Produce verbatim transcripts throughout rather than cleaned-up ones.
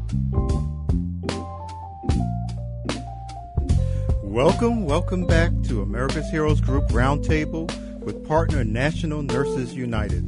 Welcome, welcome back to America's Heroes Group Roundtable with partner National Nurses United.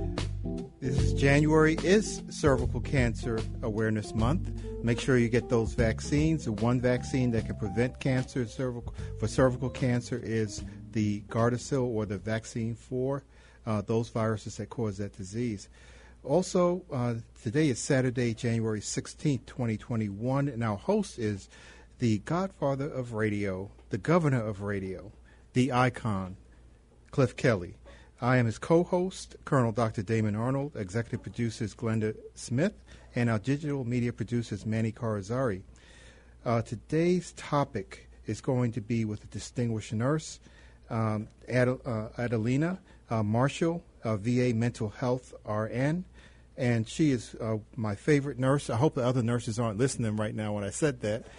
This is January is Cervical Cancer Awareness Month. Make sure you get those vaccines. The one vaccine that can prevent cancer cervical, for cervical cancer is the Gardasil, or the vaccine for uh, those viruses that cause that disease. Also, uh, today is Saturday, January sixteenth, twenty twenty-one, and our host is the godfather of radio, the governor of radio, the icon, Cliff Kelly. I am his co-host, Colonel Doctor Damon Arnold. Executive producer is Glenda Smith, and our digital media producer is Manny Carazari. Uh, today's topic is going to be with a distinguished nurse, um, Ad, uh, Adelina uh, Marshall, uh, V A Mental Health R N. And she is uh, my favorite nurse. I hope the other nurses aren't listening right now when I said that.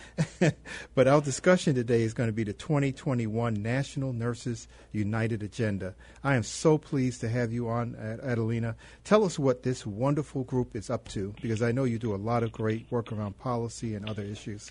But our discussion today is going to be the twenty twenty-one National Nurses United Agenda. I am so pleased to have you on, Adelina. Tell us what this wonderful group is up to, because I know you do a lot of great work around policy and other issues.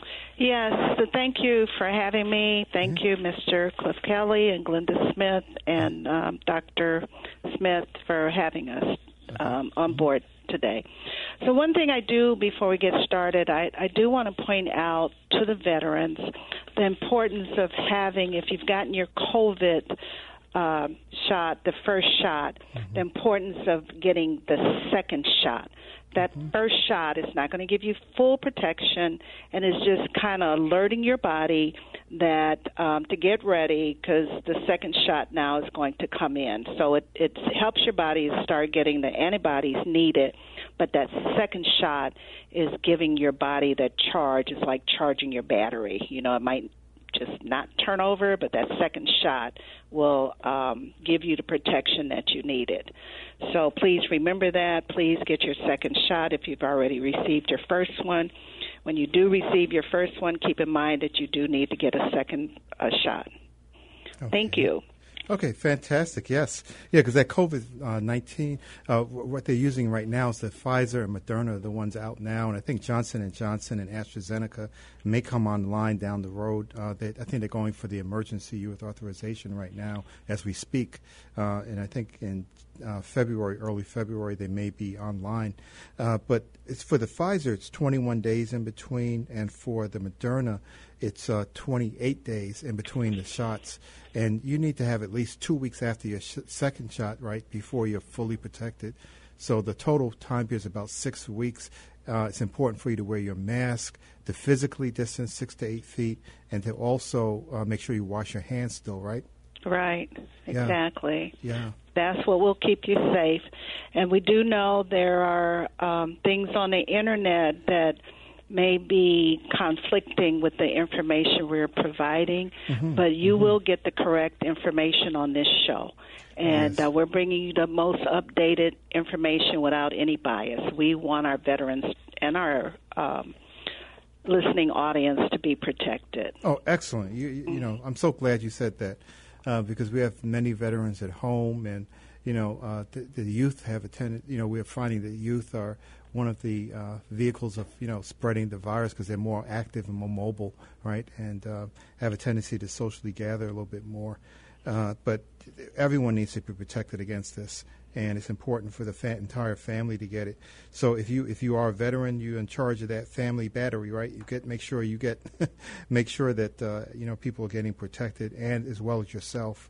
Yes, so thank you for having me. Thank mm-hmm. you, Mister Cliff Kelly and Glenda Smith and um, Doctor Smith for having us Um, on board today. So one thing I do before we get started, I, I do want to point out to the veterans the importance of having, if you've gotten your COVID uh, shot, the first shot, mm-hmm. the importance of getting the second shot. That mm-hmm. first shot is not going to give you full protection, and is just kind of alerting your body that um, to get ready, because the second shot now is going to come in. So it, it helps your body start getting the antibodies needed, but that second shot is giving your body that charge. It's like charging your battery. You know, it might just not turn over, but that second shot will um, give you the protection that you needed. So please remember that. Please get your second shot if you've already received your first one. When you do receive your first one, keep in mind that you do need to get a second uh, shot. Okay. Thank you. Okay, fantastic. Yes. Yeah, because that COVID nineteen, uh, what they're using right now is the Pfizer and Moderna are the ones out now, and I think Johnson and Johnson and AstraZeneca may come online down the road. Uh, they, I think they're going for the emergency youth authorization right now as we speak, uh, and I think in uh, February, early February, they may be online. Uh, but it's for the Pfizer, it's twenty-one days in between, and for the Moderna, it's uh, twenty-eight days in between the shots. And you need to have at least two weeks after your sh- second shot, right, before you're fully protected. So the total time period is about six weeks. Uh, it's important for you to wear your mask, to physically distance six to eight feet, and to also uh, make sure you wash your hands still, right? Right, exactly. Yeah. yeah. That's what will keep you safe. And we do know there are um, things on the Internet that may be conflicting with the information we're providing, mm-hmm. but you mm-hmm. will get the correct information on this show. And yes. uh, we're bringing you the most updated information without any bias. We want our veterans and our um, listening audience to be protected. Oh, excellent. You, you, you know, I'm so glad you said that uh, because we have many veterans at home, and, you know, uh, the, the youth have a tendency, you know, we're finding that youth are one of the uh, vehicles of, you know, spreading the virus because they're more active and more mobile, right, and uh, have a tendency to socially gather a little bit more. Uh, but everyone needs to be protected against this, and it's important for the fa- entire family to get it. So if you if you are a veteran, you're in charge of that family battery, right? You get make sure you get make sure that uh, you know people are getting protected, and as well as yourself.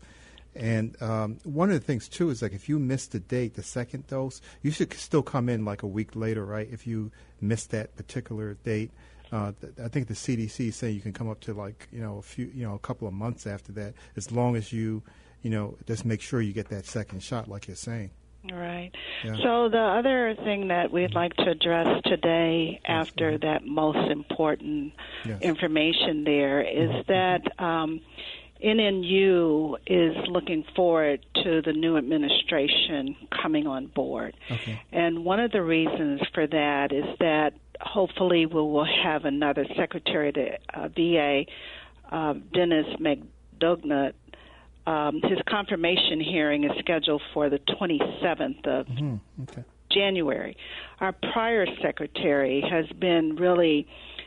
And um, one of the things, too, is like if you miss the date, the second dose, you should still come in like a week later, right, if you missed that particular date. Uh, th- I think the C D C is saying you can come up to like, you know, a few, you know, a couple of months after that, as long as you, you know, just make sure you get that second shot like you're saying. Right. Yeah. So the other thing that we'd like to address today after mm-hmm. that most important yes. information there is mm-hmm. that um, N N U is looking forward to the new administration coming on board. Okay. And one of the reasons for that is that hopefully we will have another Secretary of the uh, V A, uh, Dennis McDougall. Um, his confirmation hearing is scheduled for the twenty-seventh of mm-hmm. okay. January. Our prior secretary has been really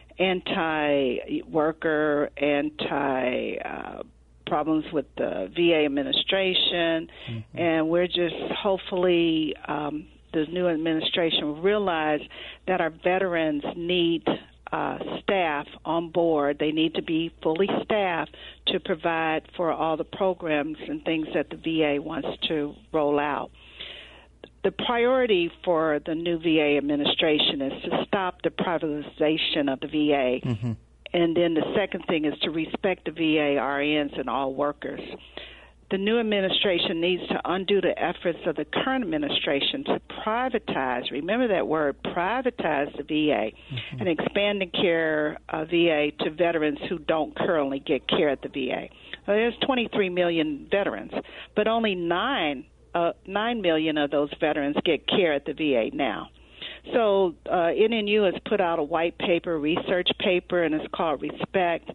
anti-worker, anti uh, problems with the V A administration, mm-hmm. and we're just hopefully um, the new administration will realize that our veterans need uh, staff on board. They need to be fully staffed to provide for all the programs and things that the V A wants to roll out. The priority for the new V A administration is to stop the privatization of the V A. Mm-hmm. And then the second thing is to respect the V A R Ns and all workers. The new administration needs to undo the efforts of the current administration to privatize, remember that word, privatize the V A, mm-hmm. and expand the care of V A to veterans who don't currently get care at the V A. Well, there's twenty-three million veterans, but only nine, uh, nine million of those veterans get care at the V A now. So uh, N N U has put out a white paper, research paper, and it's called RESPECT,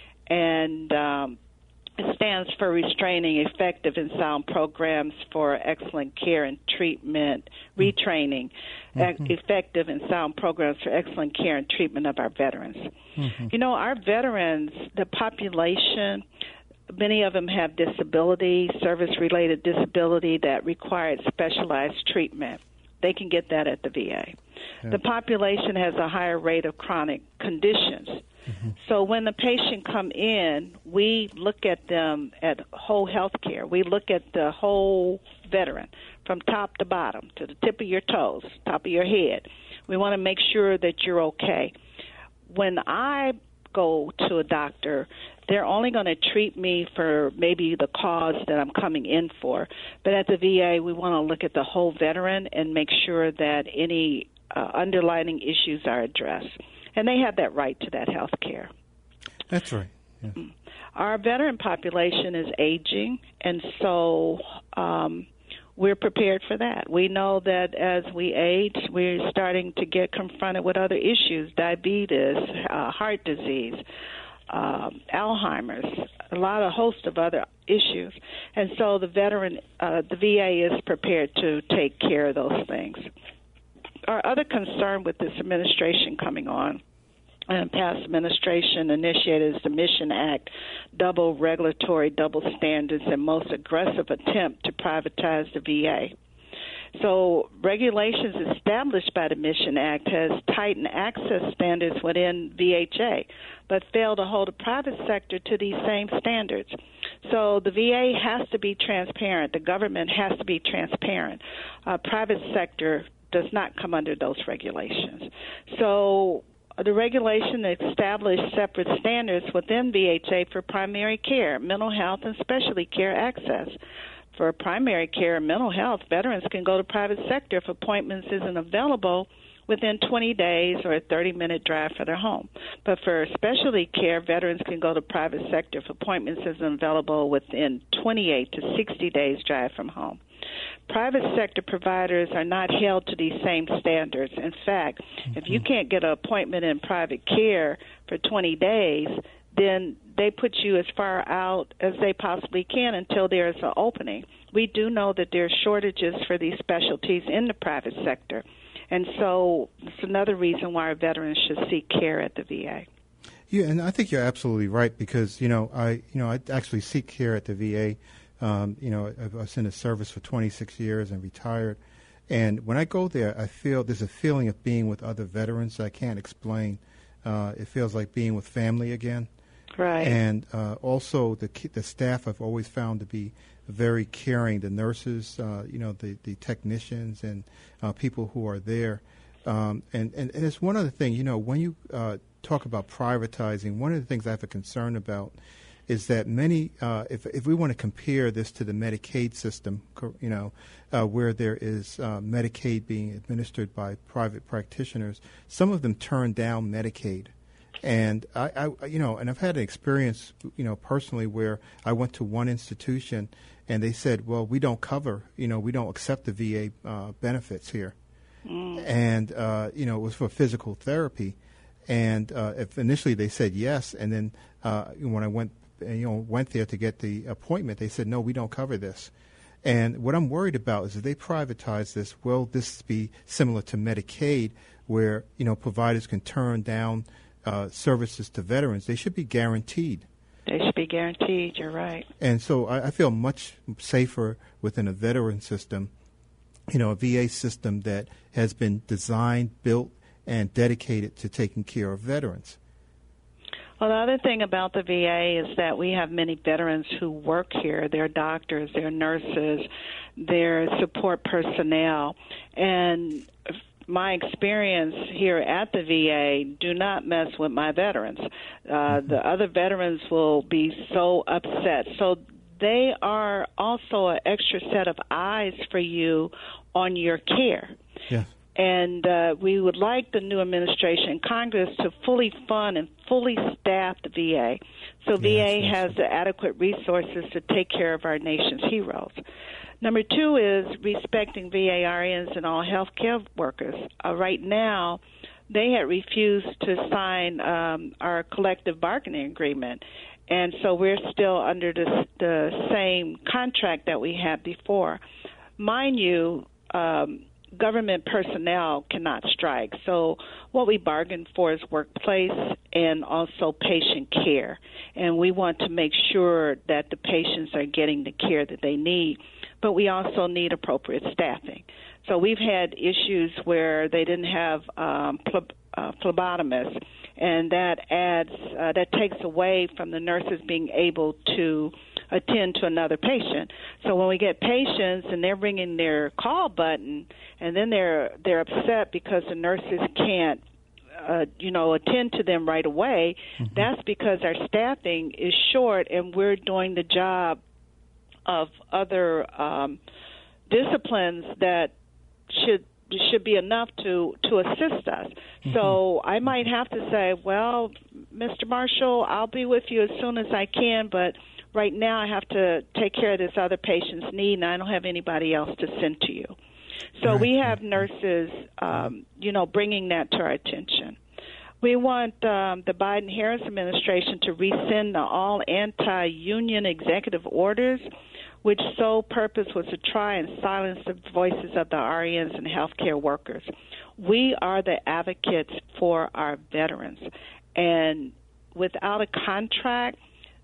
and um, it stands for Restraining Effective and Sound Programs for Excellent Care and Treatment, Retraining mm-hmm. e- Effective and Sound Programs for Excellent Care and Treatment of our veterans. Mm-hmm. You know, our veterans, the population, many of them have disability, service-related disability that required specialized treatment. They can get that at the V A. Yeah. The population has a higher rate of chronic conditions. Mm-hmm. So when the patient come in, we look at them at whole health care. We look at the whole veteran from top to bottom, to the tip of your toes, top of your head. We want to make sure that you're okay. When I go to a doctor, they're only going to treat me for maybe the cause that I'm coming in for. But at the V A, we want to look at the whole veteran and make sure that any uh, underlying issues are addressed. And they have that right to that health care. That's right. Yeah. Our veteran population is aging, and so um, we're prepared for that. We know that as we age, we're starting to get confronted with other issues, diabetes, uh, heart disease, um, Alzheimer's, a lot of host of other issues. And so the veteran, uh, the V A is prepared to take care of those things. Our other concern with this administration coming on, and past administration initiated is the Mission Act, double regulatory, double standards, and most aggressive attempt to privatize the V A. So regulations established by the Mission Act has tightened access standards within V H A, but failed to hold the private sector to these same standards. So the V A has to be transparent. The government has to be transparent. Uh, private sector does not come under those regulations. So the regulation established separate standards within V H A for primary care, mental health, and specialty care access. For primary care and mental health, veterans can go to private sector if appointments isn't available within twenty days or a thirty-minute drive for their home. But for specialty care, veterans can go to private sector if appointments isn't available within twenty-eight to sixty days drive from home. Private sector providers are not held to these same standards. In fact, mm-hmm. if you can't get an appointment in private care for twenty days, then they put you as far out as they possibly can until there's an opening. We do know that there are shortages for these specialties in the private sector. And so it's another reason why our veterans should seek care at the V A. Yeah, and I think you're absolutely right because, you know, I, you know, I actually seek care at the V A. Um, you know, I was in the service for twenty-six years and retired. And when I go there, I feel there's a feeling of being with other veterans I can't explain. Uh, it feels like being with family again. Right. And uh, also the the staff I've always found to be very caring. The nurses, uh, you know, the, the technicians and uh, people who are there. Um, and, and, and it's one other thing, you know, when you uh, talk about privatizing, one of the things I have a concern about is that many, uh, if if we want to compare this to the Medicaid system, you know, uh, where there is uh, Medicaid being administered by private practitioners, some of them turn down Medicaid. And I, I, you know, and I've had an experience, you know, personally where I went to one institution and they said, well, we don't cover, you know, we don't accept the V A uh, benefits here. Mm. And, uh, you know, it was for physical therapy. And uh, if initially they said yes, and then uh, when I went, you know, went there to get the appointment, they said, no, we don't cover this. And what I'm worried about is if they privatize this, will this be similar to Medicaid, where, you know, providers can turn down uh, services to veterans? They should be guaranteed. They should be guaranteed. You're right. And so I, I feel much safer within a veteran system, you know, a V A system that has been designed, built, and dedicated to taking care of veterans. Well, the other thing about the V A is that we have many veterans who work here. They're doctors, they're nurses, they're support personnel. And my experience here at the V A, do not mess with my veterans. Uh, the other veterans will be so upset. So they are also an extra set of eyes for you on your care. Yes. And uh, we would like the new administration, Congress, to fully fund and fully staff the V A. So V A yes, has the adequate resources to take care of our nation's heroes. Number two is respecting V A R Ns and all health care workers. Uh, right now, they had refused to sign um, our collective bargaining agreement. And so we're still under the, the same contract that we had before. Mind you, um, government personnel cannot strike. So what we bargained for is workplace and also patient care. And we want to make sure that the patients are getting the care that they need. But we also need appropriate staffing. So we've had issues where they didn't have um, phleb- uh, phlebotomists, and that adds uh, that takes away from the nurses being able to attend to another patient. So when we get patients and they're ringing their call button, and then they're they're upset because the nurses can't, uh, you know, attend to them right away, mm-hmm. that's because our staffing is short, and we're doing the job of other um, disciplines that should should be enough to, to assist us. Mm-hmm. So I might have to say, well, Mister Marshall, I'll be with you as soon as I can, but right now I have to take care of this other patient's need, and I don't have anybody else to send to you. So right. we have nurses, um, you know, bringing that to our attention. We want um, the Biden-Harris administration to rescind the all anti-union executive orders, which sole purpose was to try and silence the voices of the R Ns and healthcare workers. We are the advocates for our veterans, and without a contract,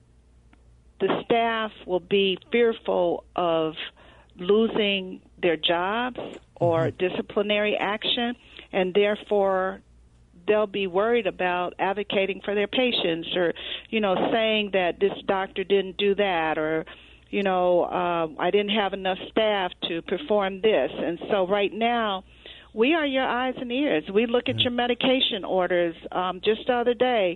the staff will be fearful of losing their jobs or mm-hmm. disciplinary action, and therefore they'll be worried about advocating for their patients, or, you know, saying that this doctor didn't do that, or, you know, uh, I didn't have enough staff to perform this. And so right now, we are your eyes and ears. We look at your medication orders. Um, just the other day,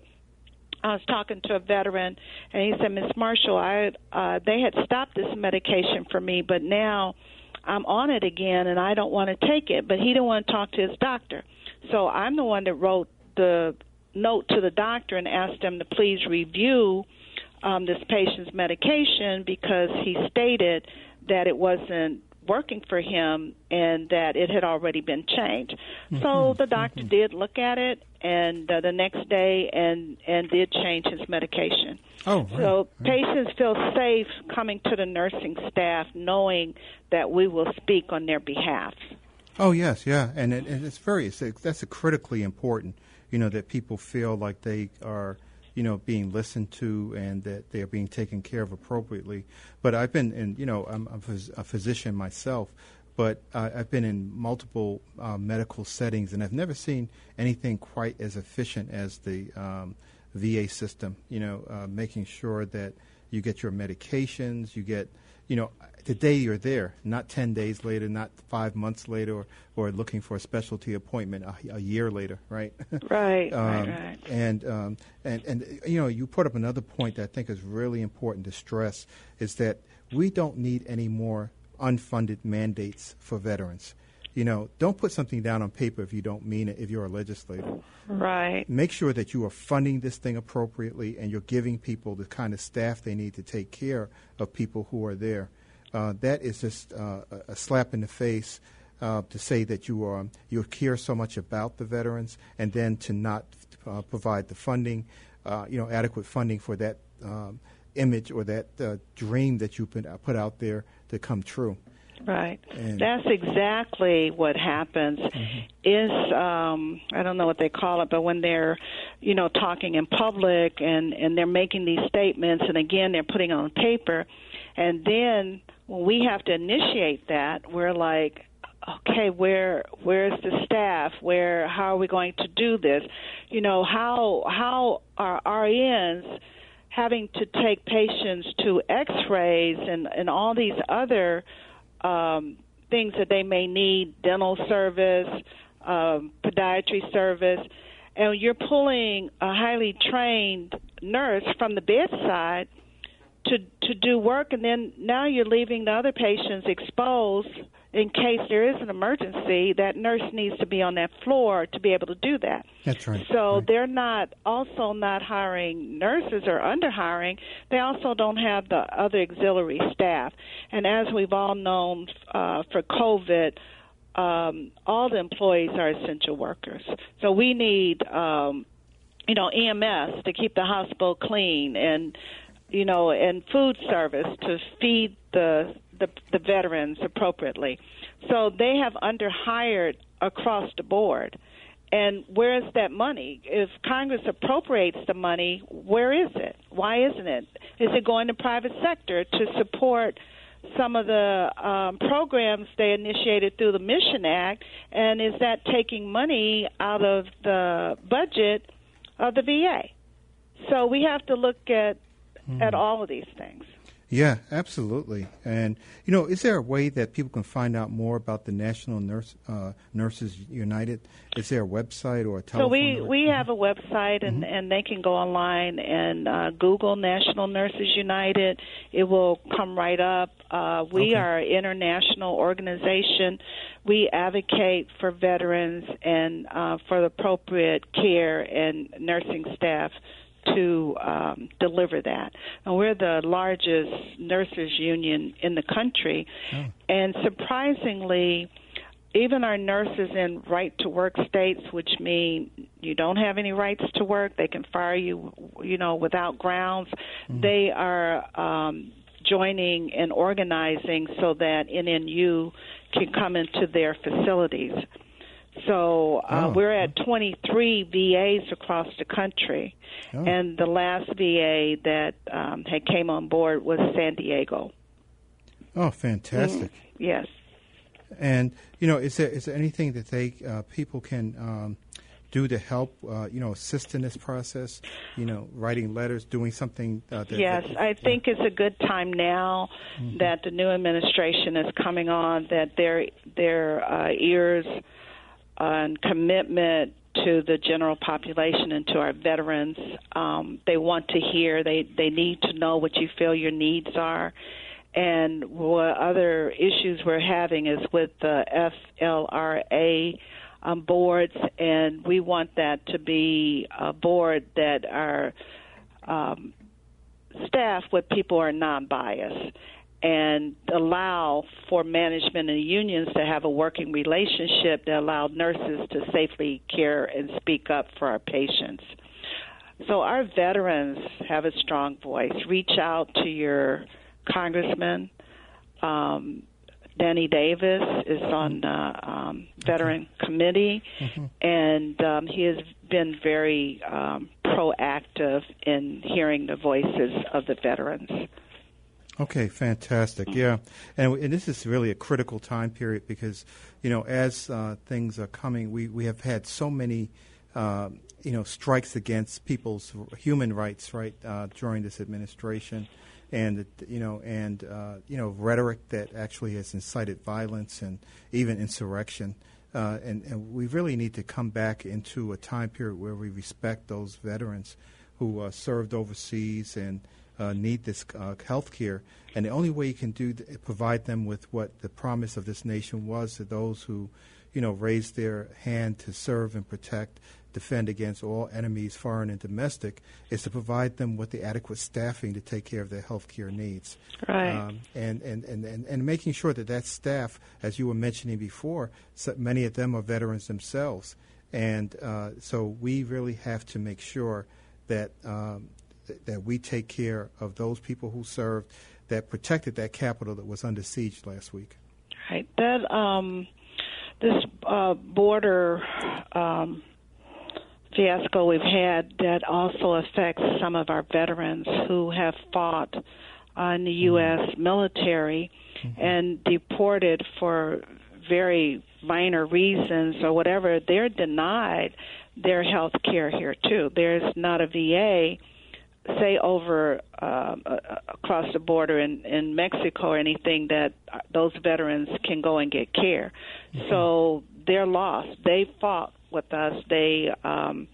I was talking to a veteran, and he said, Miss Marshall, I, uh, they had stopped this medication for me, but now I'm on it again, and I don't want to take it. But he didn't want to talk to his doctor. So I'm the one that wrote the note to the doctor and asked them to please review um, this patient's medication, because he stated that it wasn't working for him and that it had already been changed. Mm-hmm. So the doctor mm-hmm. did look at it, and uh, the next day and, and did change his medication. Oh, right. So right. patients feel safe coming to the nursing staff knowing that we will speak on their behalf. Oh, yes, yeah, and, it, and it's very, it's, that's a critically important, you know, that people feel like they are, you know, being listened to and that they're being taken care of appropriately. But I've been in, you know, I'm, I'm a physician myself, but uh, I've been in multiple uh, medical settings, and I've never seen anything quite as efficient as the um, V A system, you know, uh, making sure that you get your medications, you get, you know, the day you're there, not ten days later, not five months later, or, or looking for a specialty appointment a, a year later, right? Right, um, right, right. And, um, and, and, you know, you put up another point that I think is really important to stress, is that we don't need any more unfunded mandates for veterans. You know, don't put something down on paper if you don't mean it, if you're a legislator. Right. Make sure that you are funding this thing appropriately and you're giving people the kind of staff they need to take care of people who are there. Uh, that is just uh, a slap in the face uh, to say that you are you care so much about the veterans, and then to not uh, provide the funding, uh, you know, adequate funding for that um, image or that uh, dream that you put, put out there to come true. Right. And that's exactly what happens. Mm-hmm. Is um, I don't know what they call it, but when they're, you know, talking in public and, and they're making these statements, and again they're putting on paper, and then when we have to initiate that, we're like, okay, where where's the staff? Where how are we going to do this? You know, how how are R Ns having to take patients to X-rays and, and all these other Um, things that they may need, dental service, um, podiatry service, and you're pulling a highly trained nurse from the bedside to to do work, and then now you're leaving the other patients exposed in case there is an emergency. That nurse needs to be on that floor to be able to do that. That's right. So right. they're not also not hiring nurses or under hiring. They also don't have the other auxiliary staff. And as we've all known uh, for COVID, um, all the employees are essential workers. So we need, um, you know, E M S to keep the hospital clean, and you know, and food service to feed the the, the veterans appropriately. So they have underhired across the board. And where is that money? If Congress appropriates the money, where is it? Why isn't it? Is it going to private sector to support some of the um, programs they initiated through the Mission Act? And is that taking money out of the budget of the V A? So we have to look at mm. at all of these things. Yeah, absolutely. And, you know, is there a way that people can find out more about the National Nurse uh, Nurses United? Is there a website or a telephone So we, number? we mm-hmm. have a website, and, mm-hmm. and they can go online and uh, Google National Nurses United. It will come right up. Uh, we okay. are an international organization. We advocate for veterans and uh, for the appropriate care and nursing staff to um, deliver that. And we're the largest nurses union in the country. Oh. And surprisingly, even our nurses in right-to-work states, which mean you don't have any rights to work, they can fire you, you know, without grounds, mm-hmm. they are um, joining and organizing so that N N U can come into their facilities. So uh, oh. we're at twenty-three V As across the country, oh. and the last V A that um, had came on board was San Diego. Oh, fantastic! Mm, yes. And you know, is there is there anything that they uh, people can um, do to help uh, you know assist in this process? You know, writing letters, doing something. Uh, that, yes, that, I think yeah. it's a good time now mm-hmm. that the new administration is coming on. That their their uh, ears. And commitment to the general population and to our veterans. Um, they want to hear. They they need to know what you feel your needs are. And what other issues we're having is with the F L R A um, boards, and we want that to be a board that are um, staffed with people who are non-biased, and allow for management and unions to have a working relationship that allow nurses to safely care and speak up for our patients. So our veterans have a strong voice. Reach out to your congressman. Um, Danny Davis is on the um, veteran committee, mm-hmm. and um, he has been very um, proactive in hearing the voices of the veterans. Okay, fantastic. Yeah, and, and this is really a critical time period because, you know, as uh, things are coming, we, we have had so many, uh, you know, strikes against people's human rights, right, uh, during this administration, and you know, and uh, you know, rhetoric that actually has incited violence and even insurrection. Uh, and, and we really need to come back into a time period where we respect those veterans who uh, served overseas and Uh, need this uh, health care, and the only way you can do th- provide them with what the promise of this nation was to those who, you know, raised their hand to serve and protect, defend against all enemies, foreign and domestic, is to provide them with the adequate staffing to take care of their health care needs. Right. Um, and, and, and, and, and making sure that that staff, as you were mentioning before, so many of them are veterans themselves, and uh, so we really have to make sure that um, that we take care of those people who served, that protected that Capitol that was under siege last week. Right. That um, this uh, border um, fiasco we've had that also affects some of our veterans who have fought uh, in the U S military mm-hmm. and deported for very minor reasons or whatever. They're denied their health care here too. There's not a V A, say over uh, across the border in, in Mexico or anything, that those veterans can go and get care. Mm-hmm. So they're lost. They fought with us. They, um,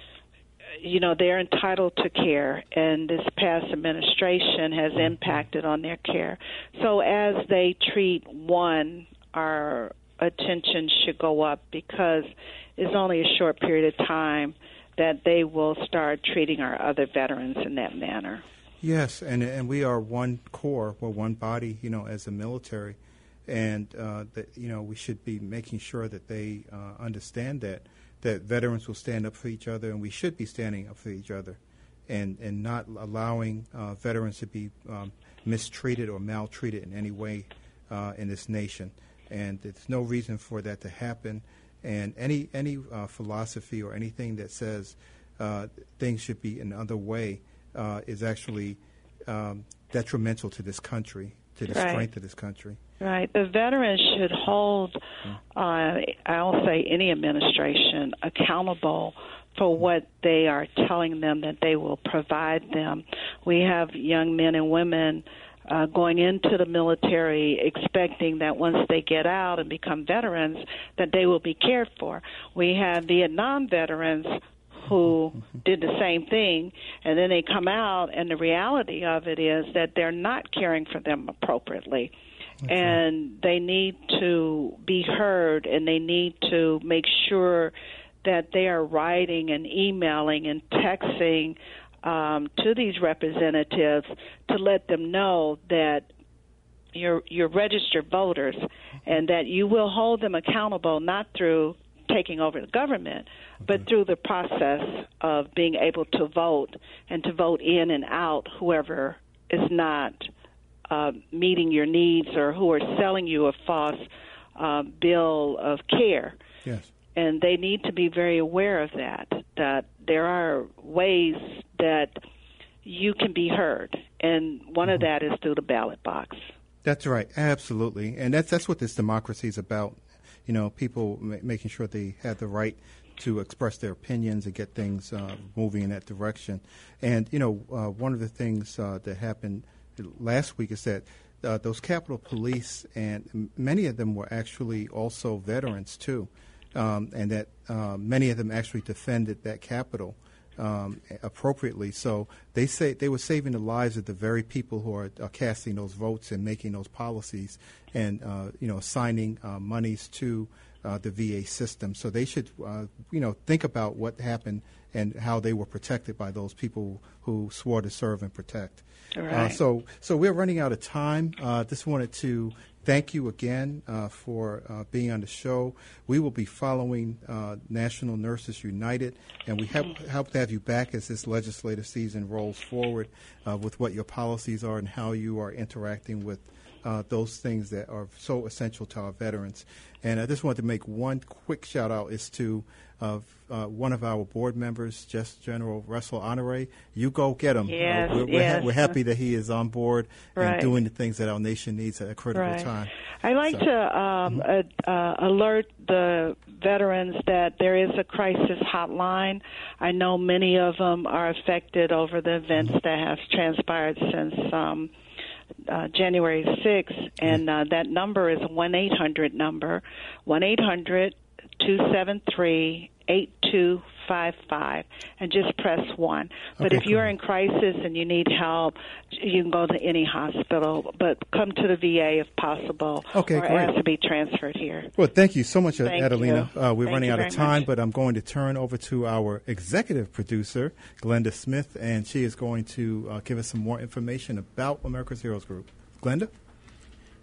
you know, they're entitled to care, and this past administration has impacted on their care. So as they treat one, our attention should go up, because it's only a short period of time that they will start treating our other veterans in that manner. Yes, and and we are one core, we're one body, you know, as a military, and uh, that you know we should be making sure that they uh, understand that that veterans will stand up for each other, and we should be standing up for each other, and and not allowing uh, veterans to be um, mistreated or maltreated in any way uh, in this nation. And there's no reason for that to happen. And any any uh, philosophy or anything that says uh, things should be another way uh, is actually um, detrimental to this country, to the right. strength of this country. Right. The veterans should hold, uh, I'll say any administration, accountable for what they are telling them that they will provide them. We have young men and women Uh, going into the military expecting that once they get out and become veterans that they will be cared for. We have Vietnam veterans who did the same thing, and then they come out, and the reality of it is that they're not caring for them appropriately. Okay. And they need to be heard, and they need to make sure that they are writing and emailing and texting Um, to these representatives to let them know that you're, you're registered voters and that you will hold them accountable not through taking over the government, but okay. through the process of being able to vote and to vote in and out whoever is not uh, meeting your needs or who are selling you a false uh, bill of care. Yes. And they need to be very aware of that, that there are ways that you can be heard, and one mm-hmm. of that is through the ballot box. That's right, absolutely. And that's that's what this democracy is about, you know, people ma- making sure they have the right to express their opinions and get things uh, moving in that direction. And, you know, uh, one of the things uh, that happened last week is that uh, those Capitol Police, and m- many of them were actually also veterans, too. Um, and that uh, many of them actually defended that Capitol um, appropriately. So they say they were saving the lives of the very people who are, are casting those votes and making those policies, and uh, you know, assigning uh, monies to uh, the V A system. So they should, uh, you know, think about what happened and how they were protected by those people who swore to serve and protect. Right. Uh, so, so we're running out of time. Uh, just wanted to thank you again uh, for uh, being on the show. We will be following uh, National Nurses United, and we have, hope to have you back as this legislative season rolls forward uh, with what your policies are and how you are interacting with uh, those things that are so essential to our veterans. And I just wanted to make one quick shout out is to uh, uh, one of our board members, just General Russell Honore. You go get him. Yes, uh, we're, we're, yes. ha- we're happy that he is on board right. and doing the things that our nation needs at a critical right. time. I like so. to um, mm-hmm. uh, uh, alert the veterans that there is a crisis hotline. I know many of them are affected over the events mm-hmm. that have transpired since um, uh, January sixth, and uh, that number is a one eight hundred number, one eight hundred two seven three eight two five five, and just press one. But okay, if you're in crisis and you need help, you can go to any hospital, but come to the V A if possible, okay, or great. ask to be transferred here. Well, thank you so much, thank Adelina. Uh, we're thank running out of time, much. but I'm going to turn over to our executive producer, Glenda Smith, and she is going to uh, give us some more information about America's Heroes Group. Glenda?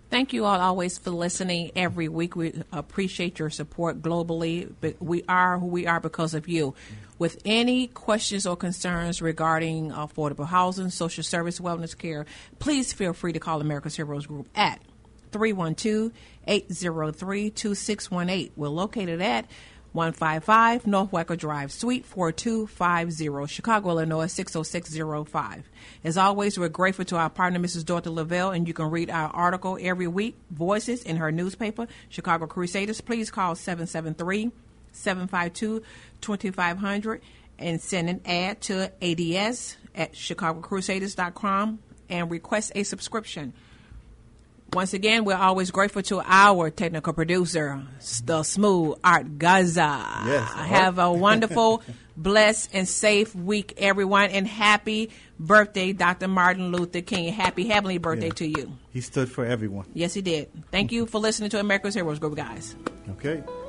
Thank you all always for listening every week. We appreciate your support globally. But we are who we are because of you. With any questions or concerns regarding affordable housing, social service, wellness care, please feel free to call America's Heroes Group at three one two, eight zero three, two six one eight. We're located at one fifty-five North Wacker Drive, Suite four two five zero, Chicago, Illinois, six oh six oh five. As always, we're grateful to our partner, Missus Dorothy Lavelle, and you can read our article every week, Voices, in her newspaper, Chicago Crusaders. Please call seven seven three, seven five two, two five zero zero and send an ad to A D S at chicago crusaders dot com and request a subscription. Once again, we're always grateful to our technical producer, the smooth Art Gaza. Yes, Have a wonderful, blessed, and safe week, everyone. And happy birthday, Doctor Martin Luther King. Happy heavenly birthday Yeah. to you. He stood for everyone. Yes, he did. Thank you for listening to America's Heroes Group, guys. Okay.